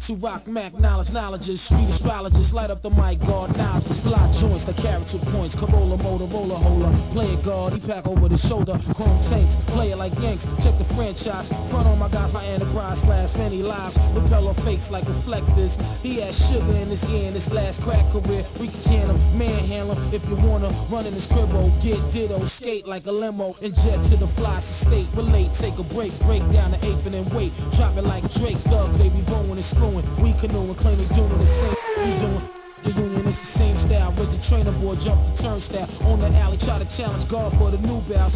to rock Mac, knowledges, street astrologists, light up the mic, guard knives, fly joints, the character points, Corolla, Motorola holder, play it guard, he pack over the shoulder, chrome tanks, play it like Yanks, check the franchise, front on my guys, my enterprise, last many lives, repel off fakes like reflectors, he has sugar in his ear in his last crack career, we can him, manhandle him, if you wanna run in his cribbo, get ditto, skate like a limo, and jet to the fly state, relate, take a break down the eighth and then wait, drop it like Drake, thugs, they be blowing and screwing, we canoeing, claim they doing the same, we doing. The union is the same style, raise the trainer boy, jump the turnstile, on the alley, try to challenge God for the new bow.